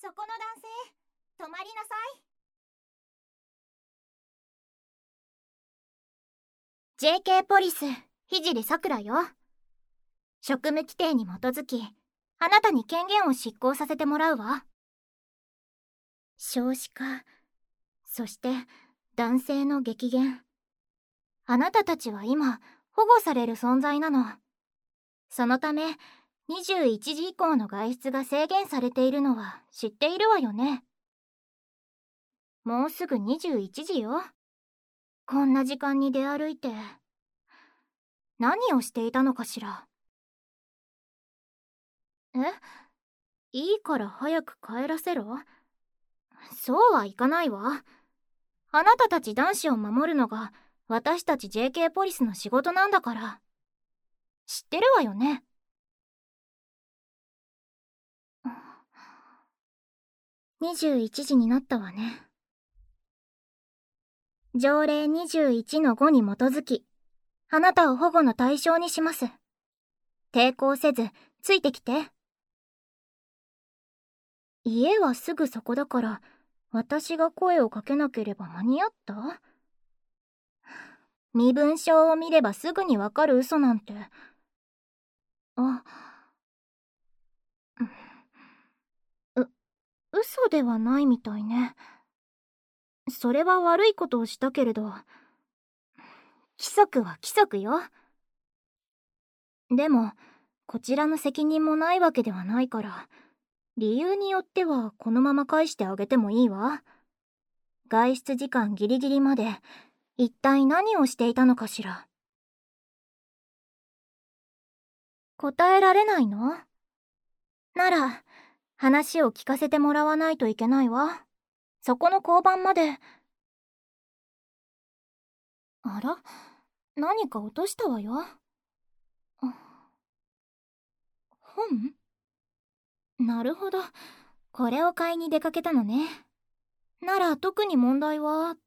そこの男性、止まりなさい。JK ポリス、聖さくらよ。職務規定に基づき、あなたに権限を執行させてもらうわ。少子化、そして男性の激減。あなたたちは今、保護される存在なの。そのため、21時以降の外出が制限されているのは知っているわよね。もうすぐ21時よ。こんな時間に出歩いて、何をしていたのかしら。いいから早く帰らせろ。そうはいかないわ。あなたたち男子を守るのが私たち JK ポリスの仕事なんだから。知ってるわよね。21時になったわね。条例21-5に基づき、あなたを保護の対象にします。抵抗せず、ついてきて。家はすぐそこだから、私が声をかけなければ間に合った？身分証を見ればすぐにわかる嘘なんて。嘘ではないみたいね。それは悪いことをしたけれど、規則は規則よ。でも、こちらの責任もないわけではないから、理由によってはこのまま返してあげてもいいわ。外出時間ギリギリまで、一体何をしていたのかしら。答えられないの？なら、話を聞かせてもらわないといけないわ。そこの交番まで。あら？何か落としたわよ。本？なるほど。これを買いに出かけたのね。なら特に問題は。って、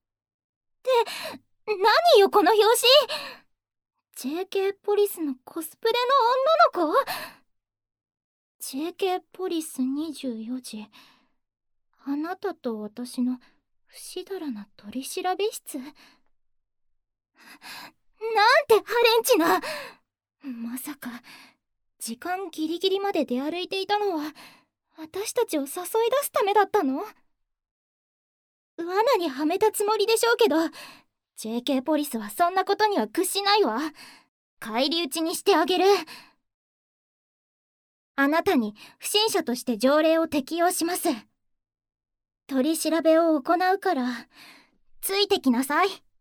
何よこの表紙！ JK ポリスのコスプレの女の子？ JK ポリス24時。あなたと私の不死だらな取調室？なんてハレンチな！まさか、時間ギリギリまで出歩いていたのは、私たちを誘い出すためだったの？罠にはめたつもりでしょうけど、JK ポリスはそんなことには屈しないわ。返り討ちにしてあげる。あなたに不審者として条例を適用します。取り調べを行うから、ついてきなさい。